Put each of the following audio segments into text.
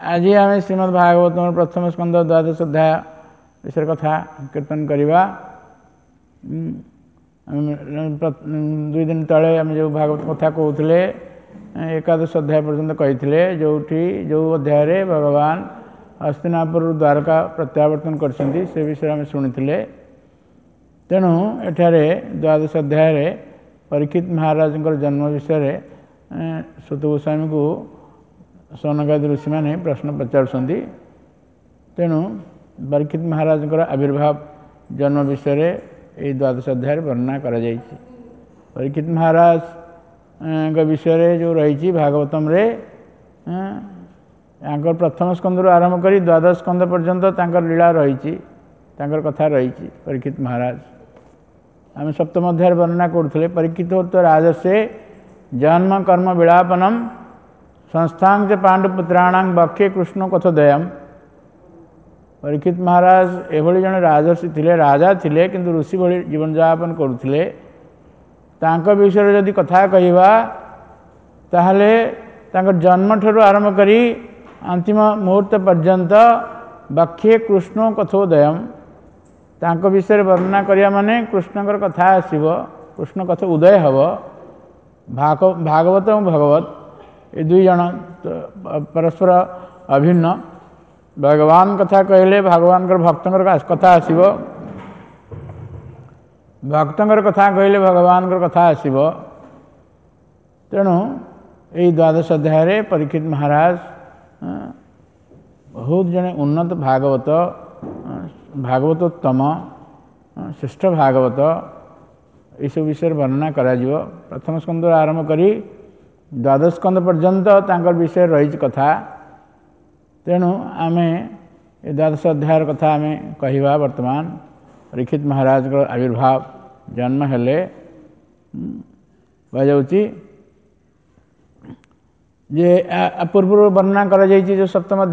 आज आम श्रीमद् भागवत प्रथम स्कंद द्वादश अध्याय विषय कथा कीर्तन करवा। 2 दिन तले आम जो भागवत कथा कहते एकादश अध्याय पर्यंत कही जो अध्याय भगवान हस्तिनापुर द्वारका प्रत्यावर्तन करछंती से विषय आम शुणी। तेणु एठारे द्वादश अध्याय परीक्षित महाराज जन्म विषय सुत गोस्वामी को सौनकादि ऋषि मैंने प्रश्न पचारुंट। तेणु परीक्षित महाराज आविर्भाव जन्म विषय ये द्वादश अध्याय वर्णना कर परीक्षित महाराज विषय जो रही भागवतम रे प्रथम स्कंद आरंभ कर द्वादश स्कंद पर्यंत लीला रही कथा रही। परीक्षित महाराज आम सप्तम अध्याय वर्णना करते परीक्षित राजसे जन्म कर्म विलापनम संस्थांग से पांडुपुत्राणां बक्षे कृष्ण कथोदयम। परीक्षित महाराज एभली जन राजर्षि थिले, राजा थिले, किंतु ऋषि भली जीवन यापन करुथिले। तांको विषय जदि कथा कहिबा ताहले तांको जन्म ठरू आरंभ करी अंतिम मुहूर्त पर्यंत बक्षे कृष्ण कथोदयम। तांको विषय वर्णना करिया माने कृष्णकर कथा आसीबो, कृष्ण कथा उदय हबो। भागवत और भगवत ये दुई जन परस्पर अभिन्न। भगवान कथा कहले भगवान भक्तंकर कथा आसीबो, भक्तंकर कथा कहले भगवान कथा आसीबो। तेणु यही द्वादश अध्याय परीक्षित महाराज बहुत जने उन्नत भागवत, भागवतोत्तम श्रेष्ठ भागवत इस विषय वर्णना करा जिवो। प्रथम स्कंद आरंभ करी द्वादश स्कंद पर्यंत तांकर विषय रही कथा। तेणु आमे द्वादश अध्याय कथा आमे कहिबा। वर्तमान परीक्षित महाराज को आविर्भाव जन्म हेले बजाउची जे पूर्व वर्णना करा जायछि जो सप्तम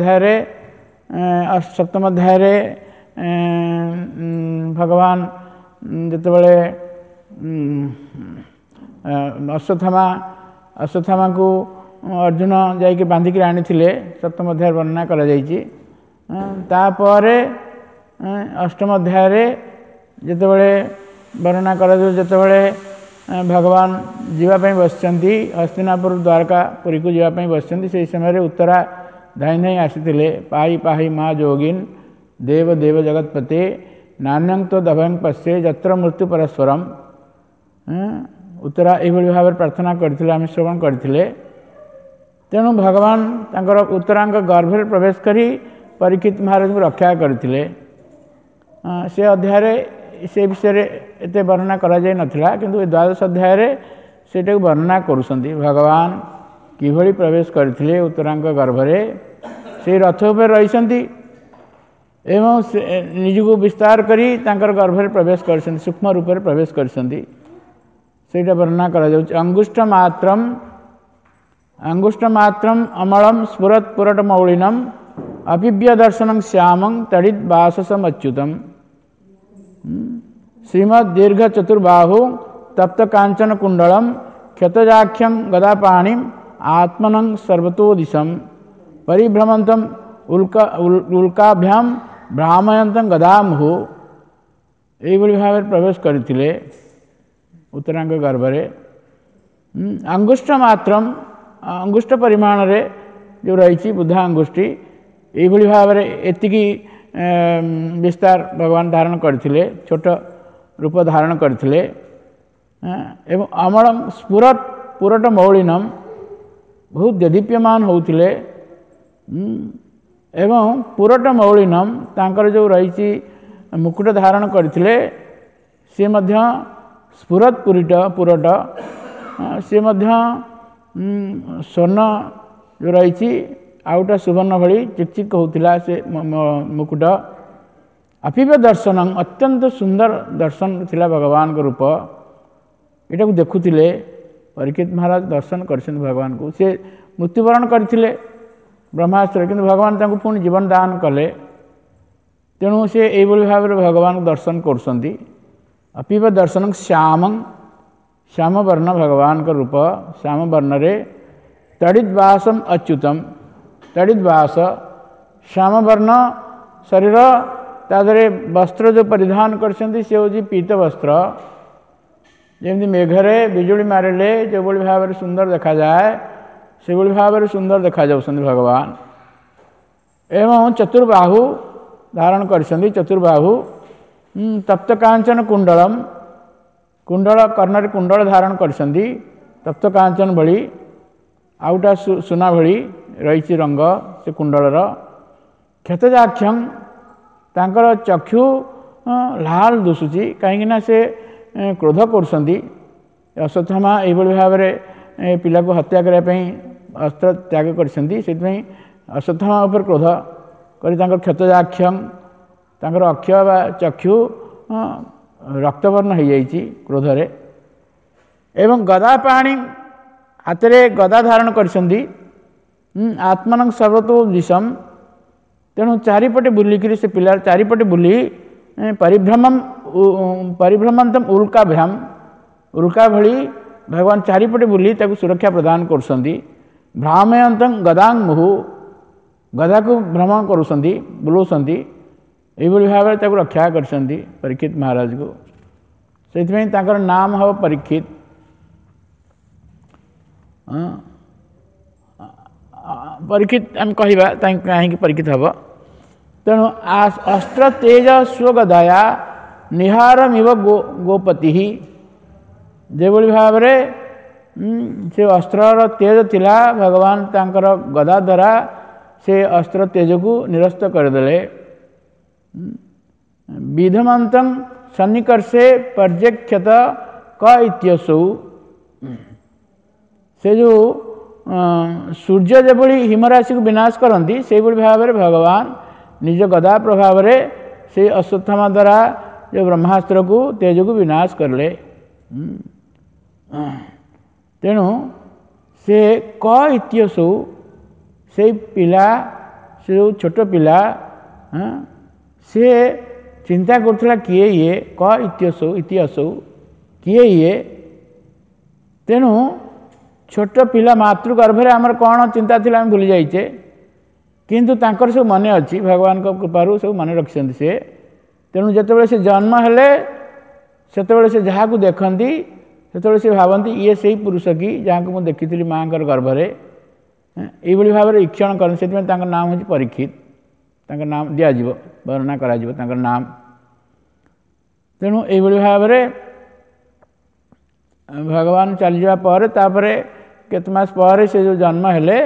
अध्याय रे भगवान जेतेबेले अश्वत्थामा को अर्जुन जाइके बांधिक आनी सप्तम अध्याय वर्णना करा जायछि। तापरे अष्टम अध्याय जेतेबेले वर्णना करा जेतेबेले भगवान जीवापाई बसचंती हस्तिनापुर द्वारका पुरी को जीवापाई बसचंती से समय उत्तरा धाई धाई आसीथिले। पाई पाही माँ जोगिन देव देव जगतपते नान्यं तो दभयं पश्ये जत्र मृत्यु परस्परम। उत्तरा यही भाव प्रार्थना करथिले, आम श्रवण करथिले। तेणु भगवान तांकर उत्तरांग गर्भरे प्रवेश करी परीक्षित महाराज को रक्षा करथिले। से अध्याय से विषय एते वर्णना करा जाय नथिला, किंतु द्वादश अध्याय सेटा वर्णना करुसंती। भगवान किभली प्रवेश करथिले उत्तरांग गर्भरे, से रथ उपर रहिसंती एवं निजको विस्तार करी तांकर गर्भरे प्रवेश करसंती, सूक्ष्म रूप में प्रवेश करसंती। सेटा वर्णना करा जाउछि। अंगुष्ठ मात्रम अमलम स्फुरत पुरट मौलिनम अपिव्य दर्शनं श्यामं तड़ित वाससम अच्युतम। श्रीमद दीर्घ चतुर्बाहु तप्त कांचन कुंडलम क्षतजाख्यं गदापाणिम आत्मनं सर्वतोदिशम परिभ्रमंतम उल्काभ्याम भ्रामयंतं गदामुहु। यही भाव प्रवेश करथिले उत्तरांग गर्भरे। अंगुष्ठ मात्रम अंगुष्ठ परिमाण रे जो रही बुधा अंगुष्ठी यही भाव एतिकी विस्तार भगवान धारण करथिले, छोट रूप धारण करथिले। एवं अमलम स्फुरत पुरट मौलिनम बहुत देदीप्यमान होउथिले। एवं पुरट मौलिनम तांकर जो रही मुकुट धारण करथिले से मध्य स्फुरत पुरट सी स्वर्ण जो रही आउटा सुवर्ण भली चिकचिक होता से मुकुट। अपिव दर्शन अत्यंत सुंदर दर्शन थिला भगवान को रूप। यहाँ को देखुले परीक्षित महाराज दर्शन कर भगवान को। से मृत्युवरण करथिले ब्रह्मास्त्र, किंतु भगवान तांको पुणी जीवन दान कले। तेणु से यही भाव भगवान को दर्शन करुसंती। अपिव दर्शन श्यामं श्याम वर्ण भगवान का रूप। श्याम वर्ण रे तड़ित वासम अच्युतम तड़िद्वास श्यामवर्ण शरीर तादरे वस्त्र जो परिधान करछन्ति से होची पीत वस्त्र जेमती मेघरे बिजुली मारिले जो बड़ी भाव सुंदर देखा जाए से बड़ी भाव सुंदर देखा जाउछन्ति भगवान। एवं चतुर्बाहु धारण करछन्ति चतुर्बाहु तप्त कांचन कुंडलम कुंडल कर्णर कुंडल धारण करछन्ति तप्त कांचन भली आउटा सुना भली रही रंग से कुंडलर क्षतजाक्षं तांकर चक्षु लाल दुसुची कहीं से क्रोध करछन्ति अश्वत्थामा एभली भाव में पिला को हत्या करने अस्त्र त्याग करछन्ति से अश्वत्थामा उपर क्रोध करी तांकर क्षतजाक्षं तांकर अक्ष बा चक्षु रक्तवर्ण हो जाइछि क्रोधरे। एवं गदा पाणी हाथ में गदा धारण करछन्ति आत्मान सर्वतो दिशम तेणु चारिपटे बुलिकी से पिला चारिपटे बुली परिभ्रमंतम उल्काभ्याम उल्का भली भगवान चारिपटे बुली ताकू सुरक्षा प्रदान करछन्ति। भ्रामयंतं गदांग मुहु गदा को भ्रमण करुछन्ति बुलाउछन्ति एभली भाव ताकू रक्षा करछन्ति परीक्षित महाराज को से नाम हम परीक्षित। परीक्षित आम कहवा कहीं परीक्षित हम तेणु अस्त्र तेज स्वगदया निहारमिव गोपति जेभली भाव से अस्त्र तेज थिला भगवान तांकर गदा द्वारा से अस्त्र तेज को निरस्त करदेले। विधमंतं सन्निकर्षे पर्यक्षत क इत्यसौ से जो सूर्य जेभली हिमराशि को विनाश करती से भाव में भगवान निज गदा प्रभाव से अश्वत्थामा द्वारा जो ब्रह्मास्त्र को तेज को विनाश करले। तेणु से क इत्यसौ से पिला से छोट पिला से चिंता करथला किए ये क इत्यसौ इतिहासौ किए ये। तेणु छोट पिला मातृगर्भरे आमर कौन चिंता थी आम भूली जाइए किंतु तांकर सब मन अच्छी भगवान को कृपारू सब मन रखिंट से। तेणु जिते से जन्म हेले से जहाँ को देखती से भावती ये से पुरुष की जहाँ को मुझे देखी माँ गर्भरे ये भाव में ईक्षण कर नाम हूँ परीक्षित नाम दिज्व वर्णना कर नाम। तेणु ये भाव में भगवान चली जापर केत मास पर से जो जन्म हेले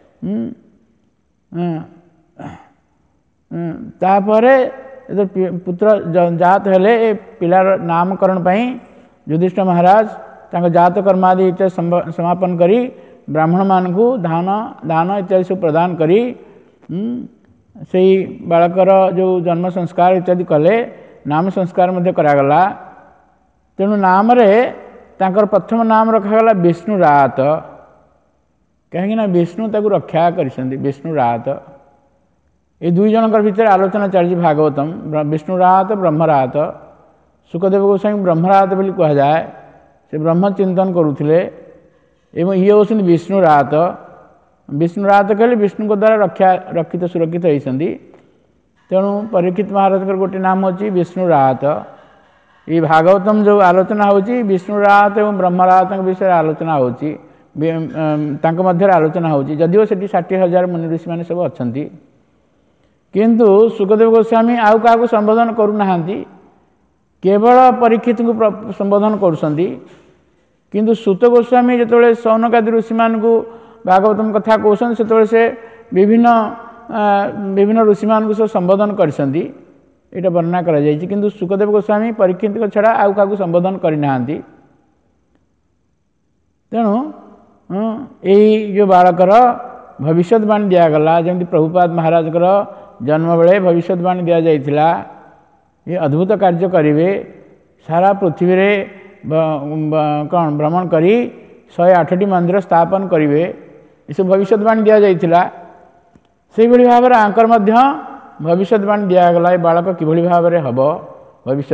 तापर पुत्र जात हेले पिलार नामकरण पाई युधिष्ठिर महाराज जात कर्मादि इत्यादि समापन करी ब्राह्मण मान को दान इत्यादि सब प्रदान करी से बालकर जो जन्म संस्कार इत्यादि कले नाम संस्कार मध्य करागला। तेणु नाम रे तांकर प्रथम नाम रखागला विष्णुरात कहीं विष्णु ताकू रक्षा करिसेंति विष्णुरात। ये दुई जनकर भितर आलोचना चली भागवतम विष्णुरात ब्रह्मरात सुखदेव गोस्वामी ब्रह्मरात बोली कह जाए से ब्रह्म चिंतन करुले एवं ये होती विष्णुरात। विष्णुरात कहले विष्णु को द्वारा रक्षित सुरक्षित होती। तेणु परीक्षित महाराज गोटे नाम अच्छी विष्णुरात। ये भागवतम जो आलोचना होची विष्णुरात एवं ब्रह्मरात विषय आलोचना होची मध्य आलोचना होची जदिव से 60,000 मुनि ऋषि मैंने सब अच्छा किंतु सुखदेव गोस्वामी आउ क्या संबोधन करूना केवल परीक्षित को संबोधन करुँच किंतु सुत गोस्वामी जो सौनकादि ऋषि मान को भागवतम कथा कहते से विभिन्न ऋषि मान को सब संबोधन करछन्ति यहाँ वर्णना करा जायछि। किंतु सुखदेव गोस्वामी परीक्षित को छड़ा आउ क्या संबोधन करना। तेणु यही जो बालकर भविष्यवाणी दिगला जमी प्रभुपाद महाराज जन्म बेले भविष्यवाणी दि जाइथिला ये अद्भुत कार्य करेंगे सारा पृथ्वी रे कौन भ्रमण करी 108टी मंदिर स्थापन करेंगे ये भविष्यवाणी दि जाइथिला। से भाव में आंकर मध्य भविष्यवाणी दिगला बालक किभली भाव में हम भविष्य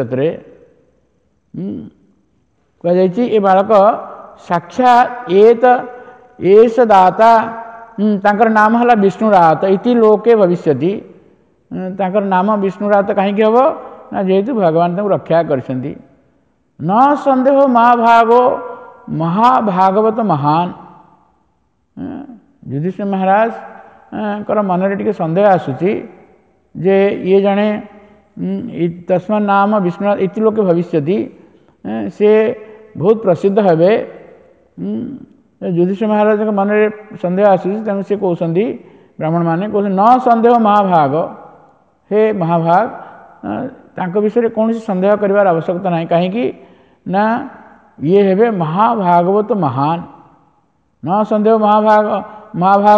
कह बालक साक्षात एस दाता तांकर नाम है विष्णुरात इति लोके भविष्यति तांकर नाम विष्णुरात कहीं हम ना जेहेतु भगवान तक रक्षा कर न संदेह महाभागो महाभागवत महान युधिष्ठिर महाराज कर मन टे सन्देह आसूची जे ये जड़े तस्मा नाम विष्णुनाथ इति लोके भविष्यति से बहुत प्रसिद्ध हेबे युधिष्ठिर महाराज मन में सन्देह आसूची तेणु से कहते ब्राह्मण माने कहते न संदेह महाभाग हे महाभाग तांको विषय कौन सन्देह कर आवश्यकता ना कहीं ना ये हेबे महाभागवत महान न संदेह महाभाग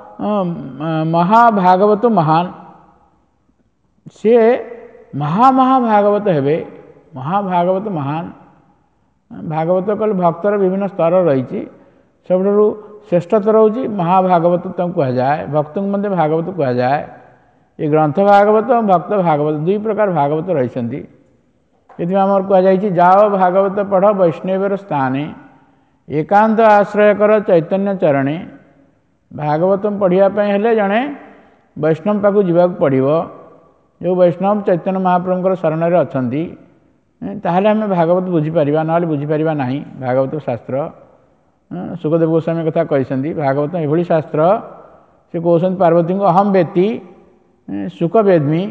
महाभागवत महान से महाभागवत हेबे महाभागवत महान भागवत कल भक्तर विभिन्न स्तर रही सब श्रेष्ठतर हूँ महाभागवत तक कह जाए भक्त मध्य भागवत कह जाए ये ग्रंथ भागवत और भक्त भागवत दुई प्रकार भागवत रही आमर कहुई जाओ भागवत पढ़ वैष्णवर स्थाने एकांत आश्रय कर चैतन्य चरणे भागवत पढ़ापी हेले जड़े वैष्णव पाक जावाक पड़ो जो वैष्णव चैतन्य महाप्रभुंर शरण में अच्छा ताहले आम भागवत बुझीपर ना बुझीपर ना भागवत शास्त्र सुखदेव गोस्वामी कथा कहते भागवत ये शास्त्र से कहते पार्वती को अहम वेत्ति सुख वेद्मी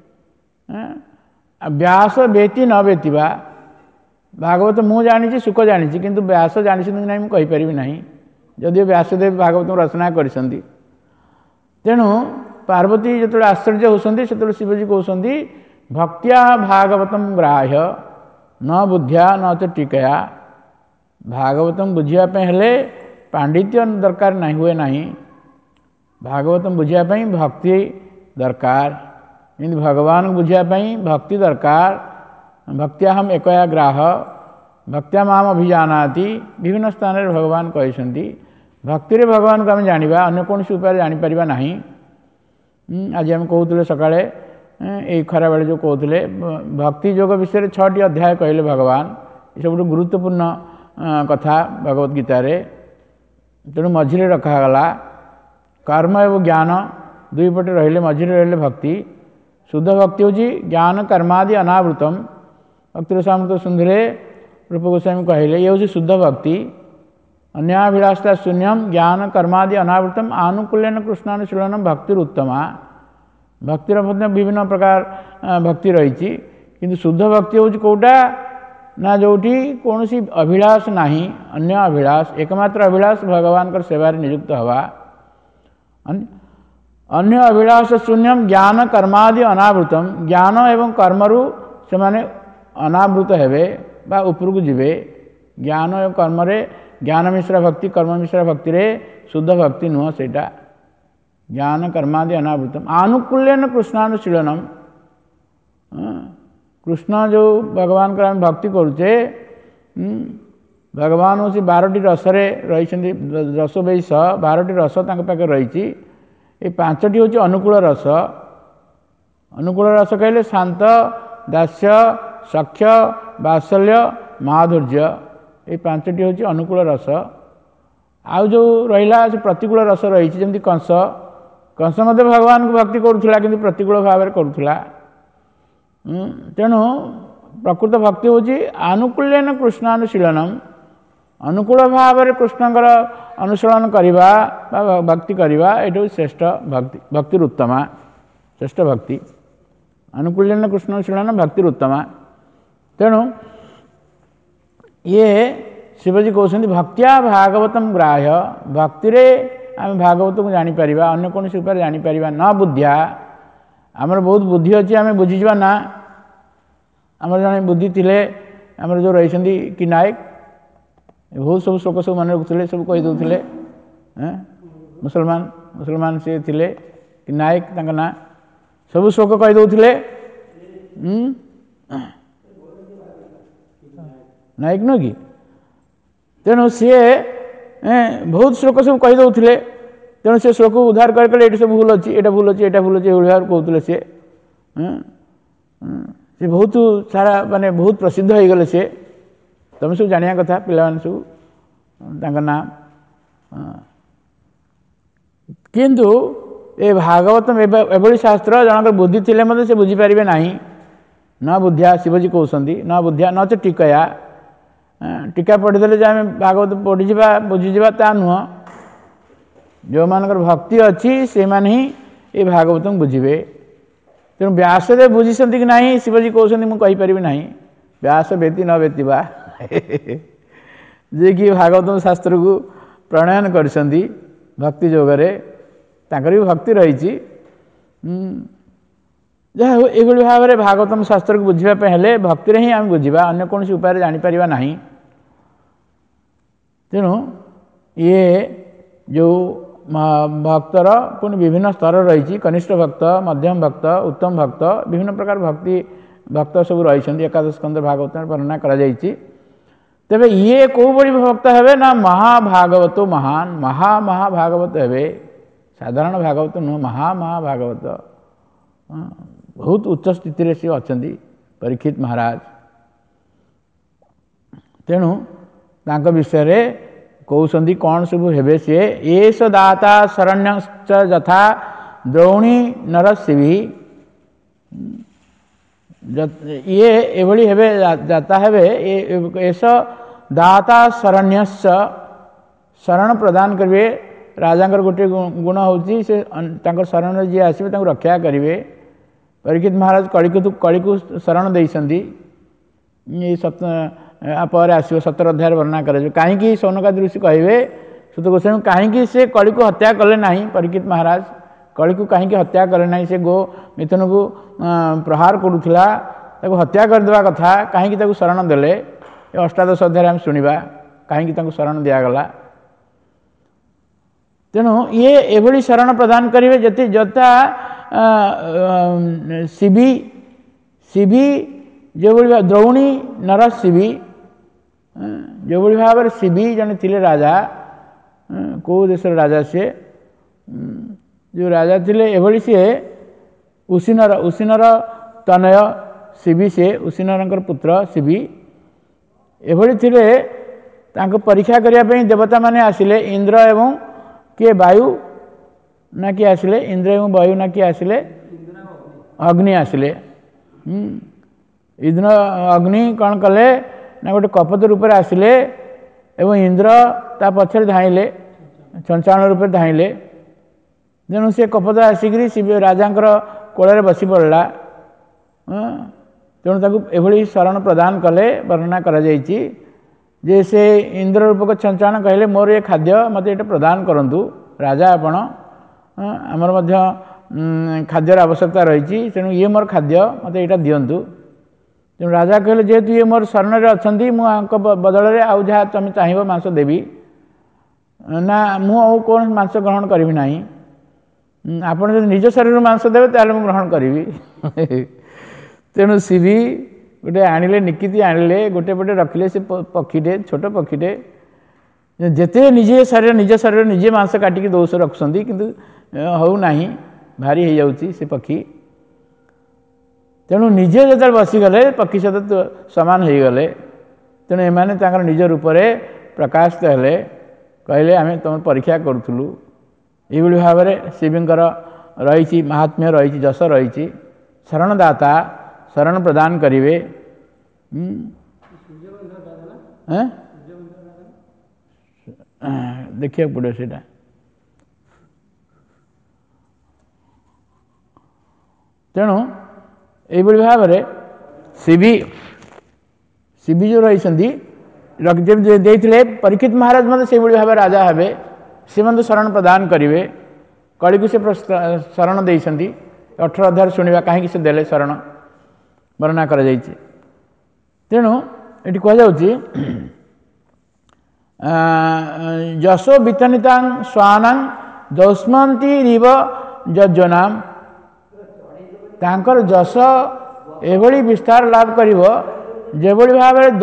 व्यास वेत्ति न वेत्तिवा भागवत मु जानी सुख जानी किंतु व्यास जानी ना मुझे ना जदि व्यासदेव भागवत रचना करतेणु पार्वती जो आश्चर्य होती से शिवजी कहते भक्त्या भागवतम ग्राह्य न बुद्धिया न तो टीकया भागवतम बुझापी हेले पांडित्य दरकार नहीं हुए ना भागवतम बुझापी भक्ति दरकार जमी भगवान को बुझापी भक्ति दरकार भक्त्या हम एकया ग्राह भक्त्या माम अभिजानाति विभिन्न स्थान में भगवान कहते भक्ति रे भगवान को आम जाना अन्य कौन उपाय जापर ना आज आम कहते सकाଳେ ये खरा बेले जो कहते भक्ति योग विषय 6टी अध्याय कहले भगवान ये सब गुरुत्वपूर्ण कथा भगवत गीतार तेणु मझिरे रखागला कर्म एवं ज्ञान दुई पटे रहिले मझिरे रहिले भक्ति शुद्ध भक्ति हूँ ज्ञान कर्मादि अनावृतम भक्ति रसामृत सुंदरे रूप गोस्वामी कहले ये हूँ शुद्ध भक्ति अन्याभिलाषा शून्यम ज्ञान कर्मादि अनावृतम आनुकूल्यन कृष्णानुशीलनम भक्तिरुत्तमा भक्तिर विभिन्न प्रकार भक्ति रही किंतु शुद्ध भक्ति हूँ कौटा ना जोटी कौन सी अभिलाष नहीं अन्य अभिलाष एकमात्र अभिलाष भगवान कर सेवार नियुक्त हवा अन्य अभिलाष शून्यम ज्ञान कर्मादि अनावृतम ज्ञान एवं कर्मरु से माने अनावृत हेबे बा उपरकू जीवे ज्ञान एवं कर्म ज्ञान मिश्रा भक्ति कर्म मिश्रा भक्ति रे शुद्ध भक्ति नुह सेटा ज्ञान कर्मादि अनावृतम आनुकूल्यन कृष्णानुशीलनम कृष्ण जो भगवान का भक्ति करुचे भगवान हूँ 12टी रस रही रस वैश 12टी रस पाखे रही ये 5टी हूँ अनुकूल रस कहले शांत दास्य सख्य बात्सल्य माधुर्य ये 5टी हूँ अनुकूल रस आउ जो रहा प्रतिकूल रस रही जमी कंस मध्य भगवान को भक्ति करुला कि प्रतिकूल भाव करुला तेणु प्रकृत भक्ति हूँ आनुकूल्यन कृष्णानुशीलनम अनुकूल भाव में कृष्णकर अनुशीलन करवा भक्ति करवा ये श्रेष्ठ भक्ति भक्तिरुत्तमा श्रेष्ठ भक्ति अनुकूल्यन कृष्णानुशीलन भक्तिरुत्तमा तेणु ये शिवजी कहते भक्त्या भागवतम ग्राह्य भक्ति रे आम भागवत को जापर अन्य कौन उपाय जापर न बुद्धिया आमर बहुत बुद्धि अच्छी आम बुझीजा ना आमर जड़े बुद्धि थे आमर जो रही कि नायक बहुत सब शोक सब मन रखुले सब कहीदे मुसलमान सी थे कि नायक ना सब शोक कहीदे नायक नुह कि तेणु सी बहुत श्लोक सब कहीदे तेणु से श्लोक उद्धार कर ये सब भूल अच्छी यहाँ भूल अच्छी यहाँ भूल अच्छी ये कहते सी बहुत सारा माने बहुत प्रसिद्ध हो गले सी तुम सब जाना कथा पिला सब नाम किंतु ए भागवतम एभली शास्त्र जनक बुद्धि थिले मते से बुझी पारिबे नाही न बुद्धिया शिवजी कहउसंदी न बुद्धिया न तो टीकया टीका पढ़ीदेले जे आम भागवत पढ़ीजा बुझीजा ता नुह जो मानकर भक्ति अच्छी से माने ही ये भागवत बुझे तेणु व्यासदेव बुझीଛନ୍ତି कि नहीं शिवजी कहउसंदी मु कहि परिबे नाही व्यास व्यक्ति न व्यक्तिबा जे कि भागवत शास्त्र को प्रणयन करछंदी भक्ति जोगरे ताकर भी भक्ति रही जहाँ ये भाव में भागवतम शास्त्र को बुझापी हेले भक्ति ही आम बुझा अन्य कौन उपाय जापर ना तेणु ये जो भक्तर पुणी विभिन्न स्तर रही कनिष्ठ भक्त मध्यम भक्त उत्तम भक्त विभिन्न प्रकार भक्ति भक्त सब रही एकादश स्कंद भागवत वर्णना कर तेरे ये कौ बड़ी भक्त हे ना महाभागवत महान महाभागवत हे साधारण भागवत नुह महाभागवत बहुत उच्च स्थिति सी अच्छा परीक्षित महाराज तेणु तांको विषय रे कहउसंदी कौन सब हेबे सी एष दाता शरण्यश्च यथा द्रोणी नरसिंह ये एभली हेबे जाता हेबे एष दाता शरण्यश्च शरण प्रदान करिवे राजांकर गोटे गुण होची से तांकर शरण जी आसीबे तांको रक्षा करिवे परीक्षित महाराज कड़ी को शरण देइसंदी ये पर आसो 17 अध्याय वर्णना कर कहीं सौनकादि ऋषि कहे सुत गोस्वामी कहीं से कड़ी को हत्या कले नहीं परीक्षित महाराज कड़ी को कहीं हत्या कले नहीं से गो मिथुन को प्रहार करुला हत्या करदेवा कथा कहीं शरण देले अष्टादश अध्याय आम शुणा कहीं शरण दिगला तेणु ये एभली शरण प्रदान करेंगे जति जता शिवी जो द्रोणी नर शिवी जो भाव में शिवी जन थे राजा कौ देश राजा सी जो राजा थे एभली सी उसीनर तनय शिवी से उसीनर पुत्र शिवी एभली थे परीक्षा करने देवता माने आसिले इंद्र एवं किए वायु ना किए आसिले इंद्र एवं वायु ना किए आसिले अग्नि आसिले इंद्र अग्नि कौन कले ना गोटे कपत रूप में आसिले एवं इंद्र ता पछरे धाइले चंचाण रूप धाइले तेणु से कपत आसिक राजांकर कोल बसी पड़ा तेणु ताकू एभली शरण प्रदान कले वर्णना करा जायछि जे से इंद्र रूपक चंचाण कहले मोर ये खाद्य मत ये प्रदान करंतु राजा आपण आमर मध्य खाद्यर आवश्यकता रही तेणु ये मोर खाद्य मत यहाँ दिंतु तेणु राजा कहले जेहेतु ये मोर शरण में अच्छा बदल में आउ जहाँ तुम चाहब मांस देवी ना मु कौन मांस ग्रहण करी ना आपड़ जो निज शरीर मांस देवे ताले मु ग्रहण करी तेणु शिवी गोटे आणिले निकिति आणिले गोटे पटे रखिले से पक्षीटे छोट पक्षीटे जेते निजे शरीर निजे मांस काटिकी दोष रखुंट किंतु हौ नाही भारी हो जाउची से पक्षी तेणु निजे जो बसीगले पक्षी सहित सामान हो गले तेणु एमाने तांकर निज रूप से प्रकाशित हेले कहले आम तुम परीक्षा करूँ ये भाव में शिवंकर रही महात्म्य रही जस रही शरणदाता शरण प्रदान करिवे देखिए पड़े से तेणु ये भाव में शिवी जो रही परीक्षित महाराज मत से भाव राजा हे सी मत शरण प्रदान करेंगे कड़ी को से शरण दे 18 अध्याय शुणा कहीं से देले शरण वर्णना कर तेणु ये कहुच्छी यशो वितनिता स्वाना दौष्मती रिव यज्जनाम तांकर जस एभली विस्तार लाभ कर जेभली भाव में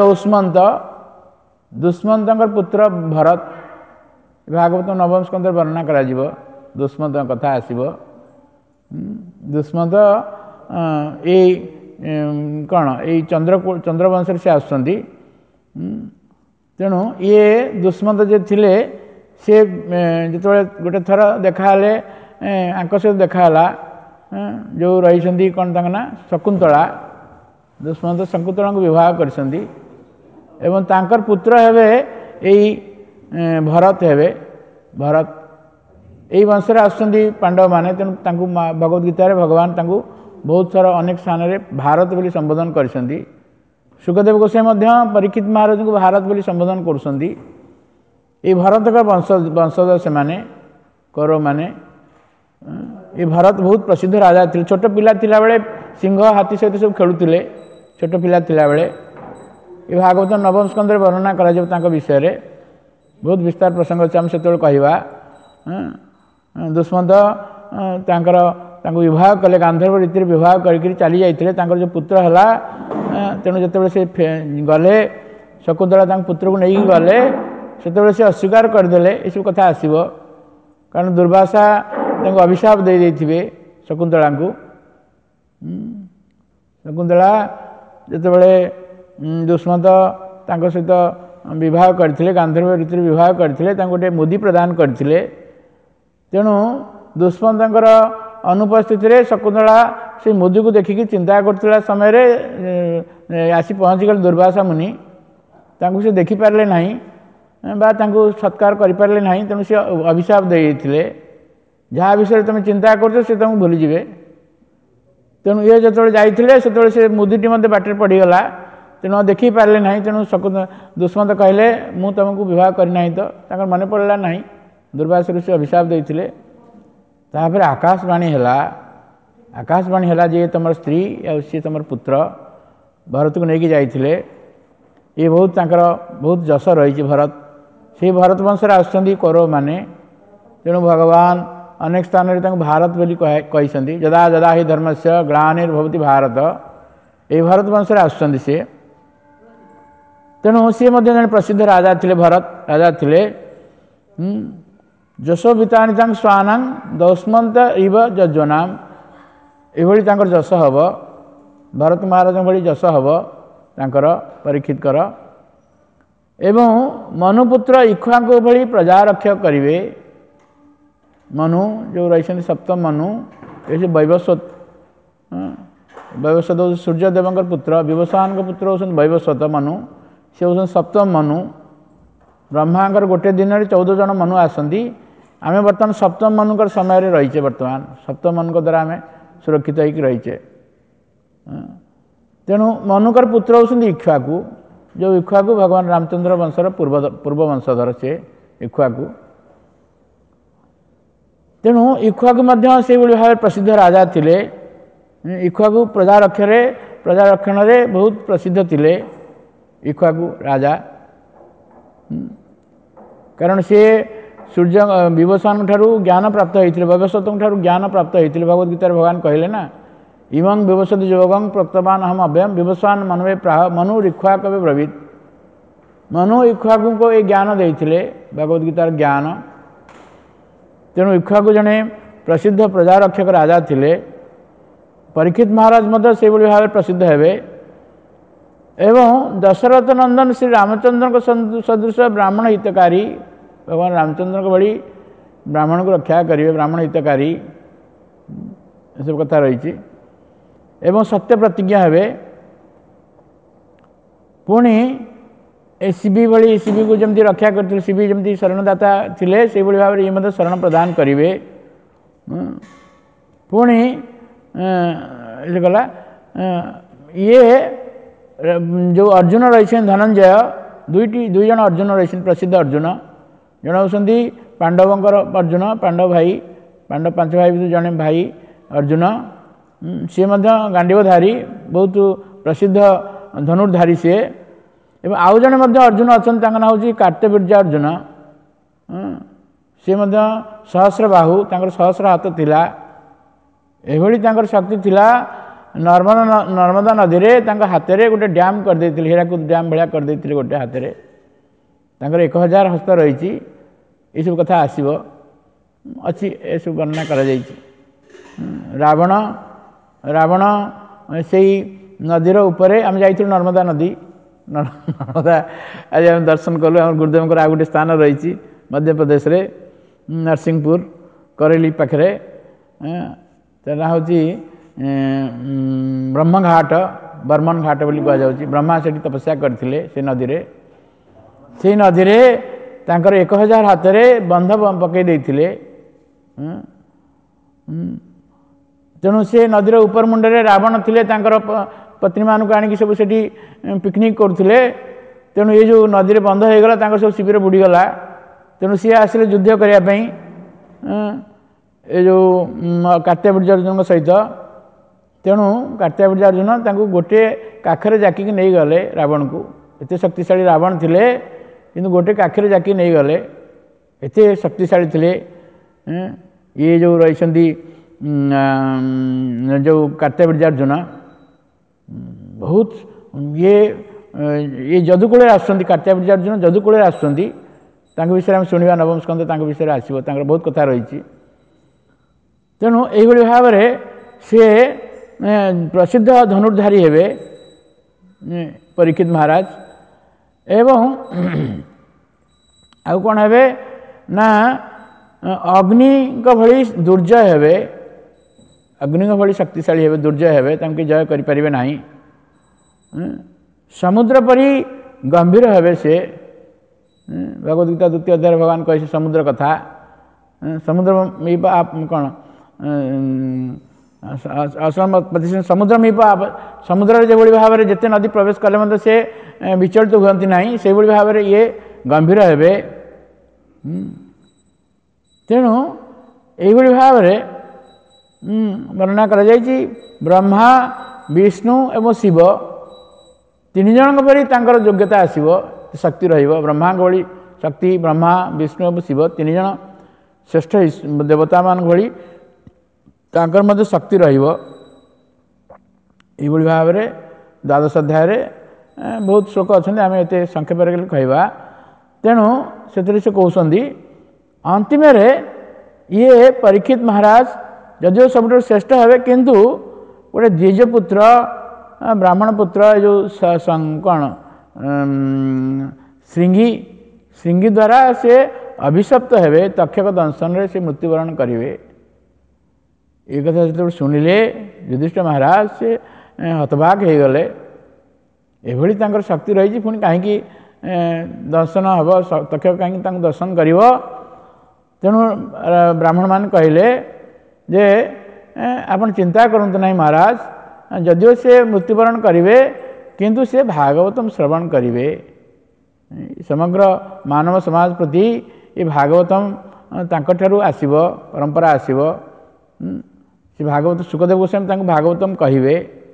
दुष्मंत पुत्र भरत भागवत नवम स्कंद वर्णना करा दुष्मंत कथा आसब दुष्मंत कौन ये चंद्रवंश से आसुँच तेणु ये दुष्मंत जो थिले सी जो गोटे थर देखाले सहित देखाला जो रही कौन ना शकुंतला दुष्मंत शकुंतला को विवाह करछंती एवं तांकर पुत्र हेबे एई भरत हेबे भरत यही वंश आसुँच पांडव माने तेणु तांकु भगवद गीतार भगवान तांकु बहुत थर अनेक स्थान में भारत बोली संबोधन करछंती सुखदेव गोस्वामी परीक्षित महाराज को भारत बोली संबोधन करुँच ये भरत का वंशज से माने कौरव माने ये भरत बहुत प्रसिद्ध राजा थे छोट पिला थिला बेले सिंह हाथी सहित सब खेलुले छोट पिला थिला बेले ये भागवत नवम स्कंदे वर्णना करा विषय रे बहुत विस्तार प्रसंग अच्छे आम से कहवा दुष्मंत विवाह कले गांधर्व रीति विवाह कर चली जाते जो पुत्र है तेणु जो से गले शकुंतला पुत्र को नहीं गले से से अस्वीकार करदे ये सब कथा आसो कारण दुर्वासा अभिशाप दे देथिबे शकुंतला को शकुंतला जो दुष्मंत सहित विवाह करते गांधर्व रीति विवाह करते गोटे मुदी प्रदान करते तेणु दुष्मंत अनुपस्थित शकुंतला से मुदी को देखिकी चिंता करता समय आसी पहुँची गले दुर्वासा मुनि से देखिपारे ना सत्कार करें ना तेणु से अभिशाप देते जहाँ विषय तुम चिंता कर तुमको भूलीजे तेणु ये जो जाते से मुदीटी मत बाटर पड़गला तेणु देखिपारे ना तेणु दुष्मंत कहले मु तुमको विवाह करना तो मन पड़ा ना दुर्वासा ऋषि अभिशाप देते आकाशवाणी है जे तुम स्त्री सी तुम पुत्र भरत को लेकिन जाइए ये बहुत बहुत जस रही भरत से भरत वंश आसुँच कौरव माने तेणु भगवान अनेक स्थान में भारत बोली कहते जदा जदा ही धर्म से ग्लानिर्भवति भारत ये भरत वंश आसुँच सी तेणु सी जन प्रसिद्ध राजा थे भरत राजा थे जशोभितानि स्वानां दौष्मंत इव जज्वनाम ये जस हम भरत महाराज भाई जस हम तांकर परीक्षित कर एवं मनुपुत्र इक्ष्वा को भली प्रजा रक्षा करेंगे मनु जो रही सप्तम मनु ये वैवस्वत वैवस्वत सूर्यदेव पुत्र विवस्वान पुत्र होती वैवस्वत मनु सी होती सप्तम मनु ब्रह्मांकर गोटे दिन में 14 जन मनु आसती आम बर्तमान सप्तम मनुकर समय रहीचे बर्तमान सप्तम मनु द्वारा आम सुरक्षित होकर रहीचे तेणु मनुकर पुत्र होती इक्ष्वाकु जो इक्ष्वाकु भगवान रामचंद्र वंशर पूर्व वंशधर से इक्ष्वाकु तेणु इक्ष्वाकु से भाव प्रसिद्ध राजा थिले इक्ष्वाकु प्रजारक्षण बहुत प्रसिद्ध थिले इक्ष्वाकु राजा कारण सी सूर्य विवस्वान ठारू ज्ञान प्राप्त होते वैवस्वत ठारू ज्ञान प्राप्त होते भगवद गीतार भगवान कहले ना इमं विवसति योगं प्रक्तवान अहम अभ्यम विवस्वान मनवे प्राह मनु इक्ष्वा कवे ब्रवीत मनु इक्ष्वाकु को ये ज्ञान देते भगवद गीतार ज्ञान तेणु इक्ष्वाकु जड़े प्रसिद्ध प्रजारक्षक राजा थिले परीक्षित महाराज से भाव प्रसिद्ध हेबे एवं दशरथ नंदन श्री रामचंद्र को सदृश ब्राह्मण हितकारी भगवान रामचंद्र को बड़ी ब्राह्मण को रक्षा करेंगे ब्राह्मण हितकारी सब कथा रही एवं सत्य प्रतिज्ञा हेबे पुणी शिवी भली शिवी को जमी रक्षा करते शिवी जमी शरणदाता थिले से भाव ये शरण प्रदान करेंगे पुणी गला ये जो अर्जुन रही धनंजय दुई जन अर्जुन रही प्रसिद्ध अर्जुन जन होती पांडवंकर अर्जुन पांडव भाई पांडव 5 भाई जड़े भाई अर्जुन सी गांडीवधारी बहुत प्रसिद्ध धनुर्धारी सी एवं आउ जड़े अर्जुन अच्छा ना हूँ कार्तवीर्य अर्जुन सी सहस्र बाहु सहस्र हाथ थिला एभली शक्ति थिला नर्मदा नदी में हाथ में गोटे डैम करदे हीराकुद डैम भाया करदे गोटे हाथ में 1000 हस्त रही ये सब कथा आसो अच्छी ये सब वर्णना कर रावण रावण से नदीर उपरे आम जाइलु नर्मदा नदी नर्मदा आज आम दर्शन कलु आम गुरुदेव आ गोटे स्थान रही मध्यप्रदेश रे नरसिंहपुर करेली पाखरे तेना हूँ ब्रह्मघाट बर्मन घाट बोली कहुच्छी ब्रह्मा से तपस्या करते से नदी रे से नदी रे तांकर 1000 हाथ में बंध पकई देते तेणु से नदीर ऊपर मुंडे रावण थे पत्नी मान को आनिक सब से पिकनिक करते तेणु ये जो नदी में बंध हो गला सब शिविर बुड़ीगला तेणु सी आसिले युद्ध करने ये जो कार्त्यावर्जुन सहित तेणु कार्त्यावर्जुन गोटे काखरे जाकिक नहीं गले रावण को एत शक्तिशाली रावण थे कि गोटे काखरे जाकी नहीं गले एत शक्तिशाली थे ये जो रही जो कार्त्यावर्जुन बहुत ये जदुकूल आसुँच कार्त्यावर्जुन जदुकूल आसुँच विषय आम शुणा नवम स्कंद विषय आसो बहुत कथा रही तेणु यही भाव में सी प्रसिद्ध धनुर्धारी हेबे परीक्षित महाराज एवं आउ कौन हेबे ना अग्नि भली दुर्जय हेबे अग्नि भली शक्तिशाली हेबे दुर्जय हेबे तांके जय करि परिबे नाही समुद्र परी गंभीर हेबे से भगवद गीता द्वितीय अध्याय भगवान कहे समुद्र कथा समुद्र कौन असम समुद्र मीप समुद्र जो भाव में जिते नदी प्रवेश कले मत से विचलित हुए ना से भाव में ये गंभीर हेबे तेणु यही भाव में वर्णना कर ब्रह्मा विष्णु एवं शिव तीन जन परी योग्यता आसो शक्ति ब्रह्मा भली शक्ति ब्रह्मा विष्णु एवं शिव तीन जन श्रेष्ठ देवता मान भली तांकर मध्य शक्ति रही भाव में द्वादश अध्याय बहुत श्लोक अच्छा आम एत संक्षेप कहवा तेणु से कहते अंतिम ये परीक्षित महाराज जदिव सब श्रेष्ठ हे किंतु गोटे द्विजपुत्र ब्राह्मण पुत्र जो कौन श्रृंगी द्वारा से अभिशप्त हेबे तक्षक दंशन से मृत्युवरण करेंगे ये कथा जो शुणिले युधिष्ठिर महाराज से हतबाक हो गले एभली शक्ति रही पुणी कहीं दर्शन हम तक्षक कहीं दर्शन कर तेणु ब्राह्मण मान कहले जे आपण चिंता करंतु नहीं महाराज जदिव से मृत्युवरण करेंगे किंतु से भागवतम श्रवण करेंगे समग्र मानव समाज प्रति ये भागवतम तांकठारु आसीबो परंपरा आसीबो से भागवत सुखदेव गोस्वामी भागवतम कहिबे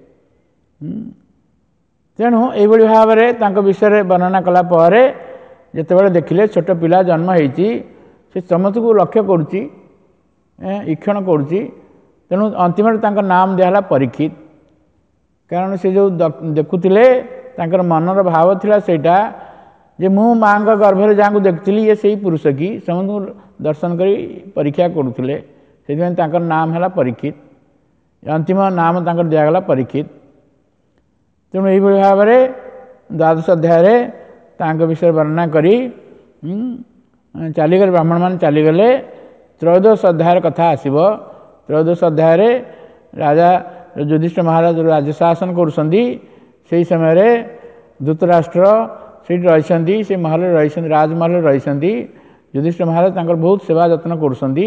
तेणु यही भाव में विषय वर्णना कलापर जिते देखिले छोट पिला जन्म होती से समस्त को लक्ष्य करुच्ची ईक्षण करुच्ची तेणु अंतिम नाम दिहला परीक्षित कारण से जो देखुले मनर भाव थिला सेटा जे मु माँ गर्भर जहाँ देखी ये से पुरुष की समस्त दर्शन कर परीक्षा करुले से नाम है परीक्षित अंतिम नाम दिगला परीक्षित तेणु यही भाव में द्वादश अध्याय विषय वर्णना करी चलीगले ब्राह्मण मान चलीगले त्रयोदश अध्याय कथा आसब त्रयोदश अध्याय राजा युधिष्ठिर महाराज राज्य शासन कर समय धृतराष्ट्र से रही से महल रही राजमहल रही युधिष्ठिर महाराज बहुत सेवा जत्न कर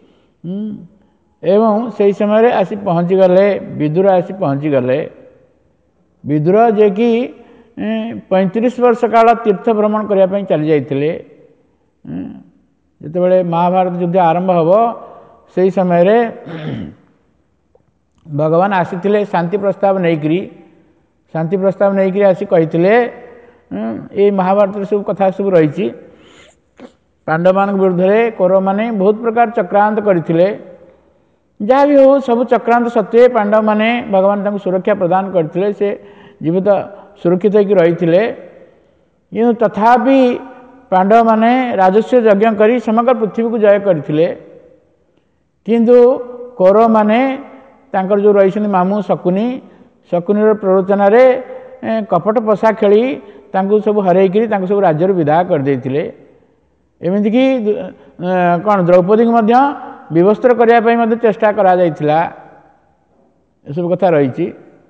एवं से समय आसी पहुँची गले विदुर आसी पहुँची गले विदुर जे कि 35 वर्ष काल तीर्थ भ्रमण करने चली जाते जिते महाभारत युद्ध आरंभ हम से समय भगवान आसी शांति प्रस्ताव नहीं आसी कही ये महाभारत सब कथा सब रही पांडव मान विरुद्ध में कौरव मैंने बहुत प्रकार चक्रांत करते जहाँ भी हो सब चक्रांत सत्वे पांडव मैंने भगवान सुरक्षा प्रदान करते से जीवित सुरक्षित होकर रही किंतु तथापि पांडव मैंने राजस्व यज्ञ कर समग्र पृथ्वी को जय करते किंतु कौरव मैंने जो रही मामू शकुनी शकुनी प्ररोचन कपट पशा खेली सब हरईकरी सब राज्य विदा करदे एमतीक कौन द्रौपदी को विवस्त्र करने चेष्टा करा जाइथिला सब कथा रही।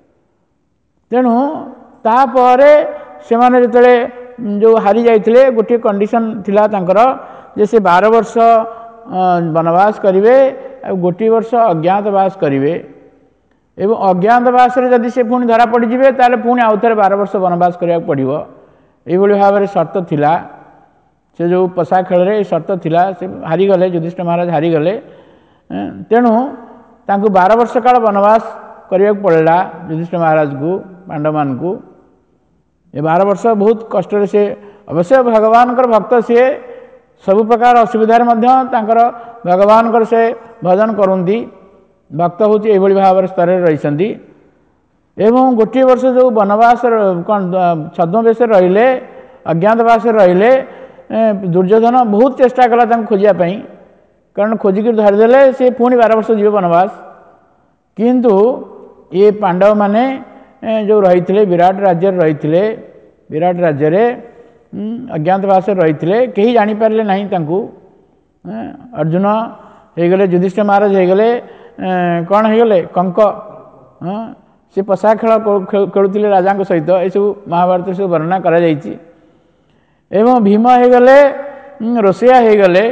तेणु तापर से जिते जो हारी जाते गोटे कंडीशन थिला तांकर जे से 12 वर्ष वनवास करेंगे गोटे वर्ष अज्ञातवास करेंगे एवं अज्ञातवास जदि से पुणी धरा पड़े ताले पुणी आउ थे 12 वर्ष वनवास करा पड़ो ये भाव में शर्त थिला। से जो पशा खेल शर्त थिला से हारीगले युधिष्ठिर महाराज हारीगले तेणु तांको 12 वर्ष काल वनवास करने पड़ा युधिष्ठिर महाराज को पांडव मान को। ये 12 वर्ष बहुत कष्ट से अवश्य भगवान भक्त सी सब प्रकार असुविधार भगवान से भजन करती भक्त हूँ ये भाव स्तर रही। एवं गोटे वर्ष जो वनवास कौन छद्मवेश रहिले अज्ञातवास रहिले दुर्योधन बहुत चेष्टा कला खोजापी कारण खोजिक धरिदेले से पुणी 12 वर्ष जीव वनवास किंतु ये पांडव माने जो रही विराट राज्य रही विराट राज्य अज्ञातवास रही कहीं जापारे ना अर्जुन होगले युधिष्ठिर महाराज होगले कौन होगले कंक से पशा खेल खेलुले राजा सहित ये सब महाभारत सब वर्णना करा जायछि। एवं भीम होगले रोषैया होगले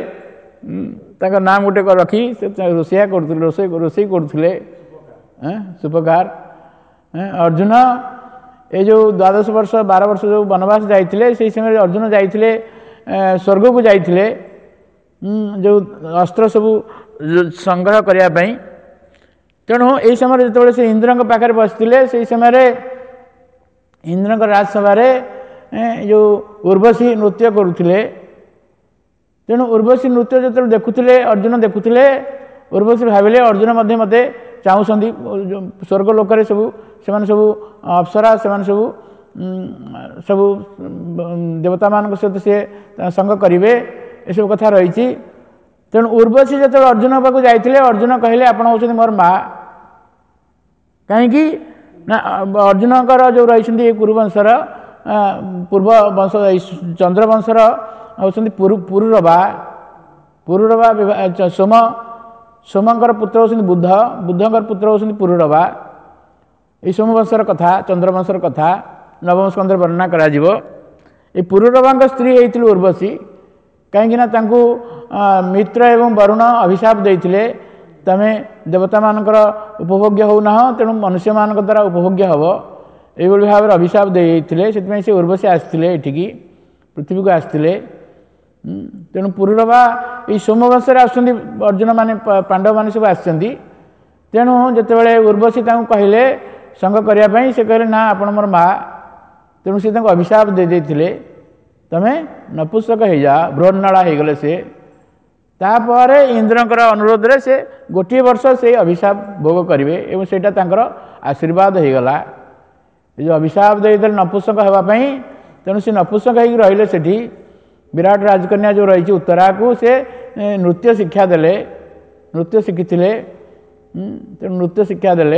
नाम गोटे रखी रोषैया रोषे करुले सुपकार। अर्जुन ये जो 12 वर्ष 12 वर्ष जो वनवास जाते से समय अर्जुन जाते स्वर्ग को जाते जो अस्त्र सब संग्रह करने तेणु यही समय जो से इंद्र पाखे बसते से समय इंद्र राजसभा जो उर्वशी नृत्य करुले तेणु उर्वशी नृत्य जो देखुले अर्जुन देखुले उर्वशी भाविले अर्जुन मते चाहूँगी स्वर्ग लोक सब से सब अप्सरा से सब सब देवता मान सहित सी संग करेंगे ये सब कथा रही। तेणु उर्वशी जो अर्जुन पाक जाते अर्जुन कहले आपण हूँ मोर माँ कहीं अर्जुन जो रही कुरुवंशर पूर्व वंश चंद्रवंशर होती पुरुरवा पुरुरवा सोम सोमंकर पुत्र होती बुध बुधंकर पुत्र होती पुरुरवा ये सोमवंशर कथा चंद्रवंशर कथा नवम स्कंदर वर्णना करा ये पुरुरवा स्त्री होती उर्वशी कहीं मित्र एवं वरुण अभिशाप देते तमें देवता मानकर उपभोग्य होना तेणु मनुष्य मान द्वारा उपभोग्य हम ये भाव में अभिशाप देते से उर्वशी आसते ये पृथ्वी को आसते तेणु पुरुरवा ये सोमवंश अर्जुन माने पांडव मान सब आसती तेणु जितेबाला उर्वशी कहले संग करने से कहले ना आपण मोर माँ तेणु से अभिशाप दे देते तमें नपुंसक हो जा बृहन्नाड़ा होगले से तापर इंद्रंकर अनुरोध रे से गोटे वर्ष से अभिशाप भोग करेंगे और सेटा आशीर्वाद हो गला जो अभिशाप देते नपुंसक होगापी तेणु से नपुंसक हो रही से विराट राजकन्या जो रही उत्तरा को से नृत्य शिक्षा देले नृत्य शिखी तेणु नृत्य शिक्षा देले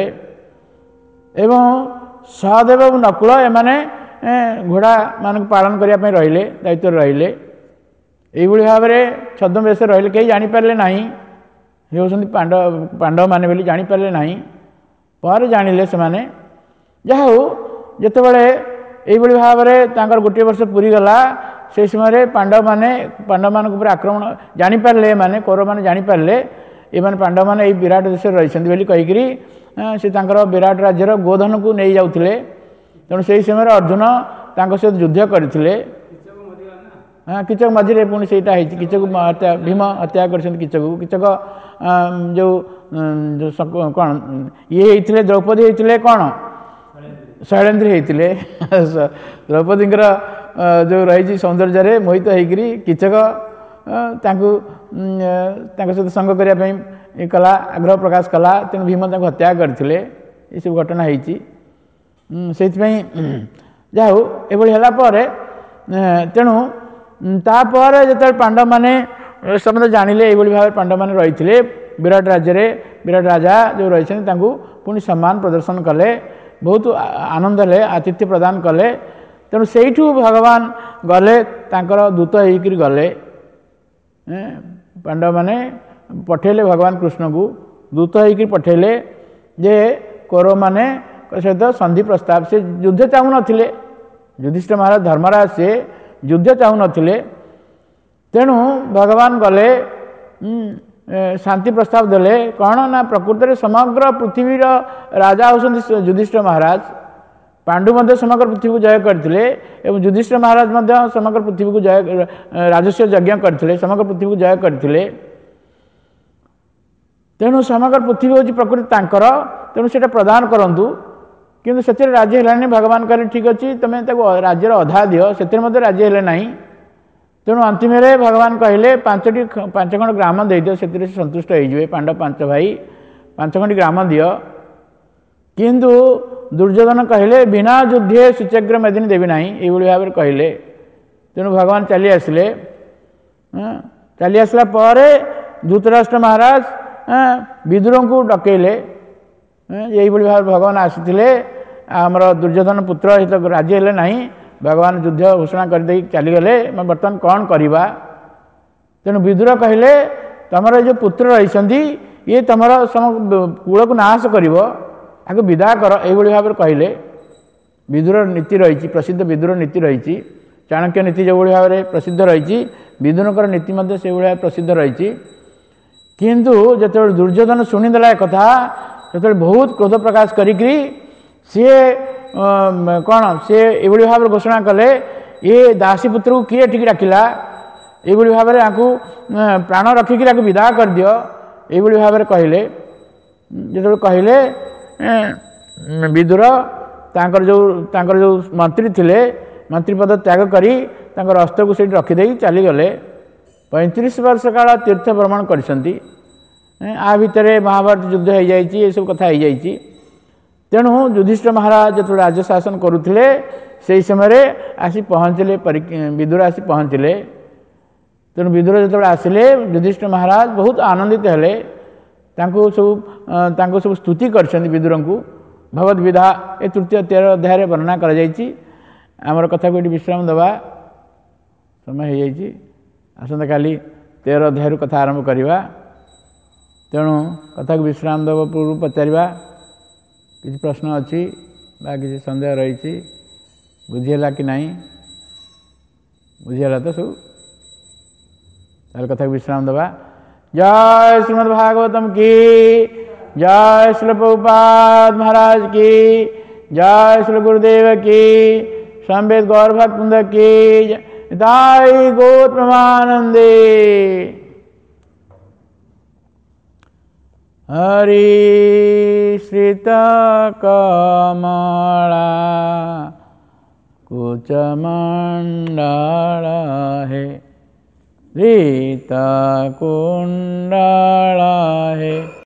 एवं सहदेव और नकुल एमाने घोड़ा मान पालन करने रहिले दायित्व रहिले यही भाव में छद्मवेश रहिले कहीं जापारे ना ये होती पांडव मैंने बोली जापारे ना पर जानिले से माने जहा जितेबाला यही भाव में गोटे वर्ष पूरी गला से समय पांडव मान आक्रमण जापारे माने कौरव मैंने जापारे ये पांडव मैंने विराट देश रही कहीकि से विराट राज्यर गोधन को नहीं जाते तेणु से समय अर्जुन सहित युद्ध करते किचक मझे पुणी से किचक भीम हत्या कर किचक जो कौन ये द्रौपदी होते कौन शैलेन्द्र होते द्रौपदी जो रही सौंदर्य मोहित होकर किचक सहित संग करने कला आग्रह प्रकाश कला तेणु भीम हत्या करते ये सब घटना होती से जहा ये तेणु तापर जो पांडव मैंने समझे जानिले ये भाव पांडव मैंने रही विराट राज्य विराट राजा जो रही पुणी सम्मान प्रदर्शन कले बहुत आनंद ले आतिथ्य प्रदान कले तेणु से भगवान गले दूत होकर गले पांडव माने पठेले भगवान कृष्ण को दूत होकर पठेले जे कौरव माने सहित संधि प्रस्ताव से युद्ध चाहू नथिले युधिष्ठिर महाराज धर्मराज से युद्ध चाहू नथिले तेणु भगवान गले शांति प्रस्ताव देले कौन ना प्रकृत में समग्र पृथ्वी राजा होती युधिष्ठिर महाराज पांडु मध्य समग्र पृथ्वी को जय करते युधिष्ठिर महाराज मध्य समग्र पृथ्वी को जय राजस्व यज्ञ करते समग्र पृथ्वी को जय करते तेणु समग्र पृथ्वी हूँ प्रकृति तांकर तेणु से प्रदान करूँ किंतु से राजी है भगवान कहले ठीक अच्छे तुम्हें राज्यर अधा दियो से राजी है ना तेणु अंतिम भगवान कहले पांच खंड ग्राम दे दियो से संतुष्ट हो पांडव 5 भाई 5 खंड ग्राम दियो किंतु दुर्योधन कहले बिना युद्धे सुचग्र मेदिनी देवी ना ये भाव कहले तेणु भगवान चली आसिले चली आसला धृतराष्ट्र महाराज विदुर को डकैले यही भाव भगवान आसी आमर दुर्योधन पुत्र हित राजी है ना भगवान युद्ध घोषणा करदे चलीगले मैं बर्तमान कौन करवा तेणु विदुर कहले तुमर जो पुत्र रही ये तुम कूल को नाश कर आगे विदा कर यही भाव कहले विदुर नीति रही प्रसिद्ध विदुर नीति रही चाणक्य नीति जो भाव में प्रसिद्ध रही विदुर नीति से भाव प्रसिद्ध रही किंतु जो दुर्योधन शुणीदेला एक कथा जो बहुत क्रोध प्रकाश करी सी कौन सी ये भाव घोषणा कले ये दासी पुत्र को किए ठीक डाकिला ये भाव में आपको प्राण रखिक विदा कर दियो ये भाव में कहले जो कहले विदुर जो मंत्री थिले मंत्री पद त्याग करी अस्त को से रखिदे चलीगले 35 वर्ष काल तीर्थ भ्रमण करछंती आ भितर महाभारत युद्ध हो जाए सब कथा हो जाए तेणु युधिष्ठिर महाराज जो राज्य शासन करुले से समय आसी पहुँचले विदुर आसी पहुँचले तेणु विदुर जो आसिले युधिष्ठिर महाराज बहुत आनंदित हेले सब स्तुति कर विदुर को भगवद विधा ए तृतीय 13 अध्याय वर्णना कर कथा को विश्राम देवा समय हो जाए आसंता काली 13 अध्याय कथा आरंभ करवा तेणु कथा को विश्राम देव पूर्व पचारा किसी प्रश्न अच्छी किसी सन्देह रही बुझीला कि नहीं बुझीला तो सब ताल कथा को विश्राम देवा जय श्रीमद् भागवतम की जय श्री प्रभुपाद महाराज की जय श्री गुरुदेव की संवेद गौर भक्त की दाई गोत्र प्रमानंदे हरि श्रित कमला कुचमंडल है रीता कुंडल है।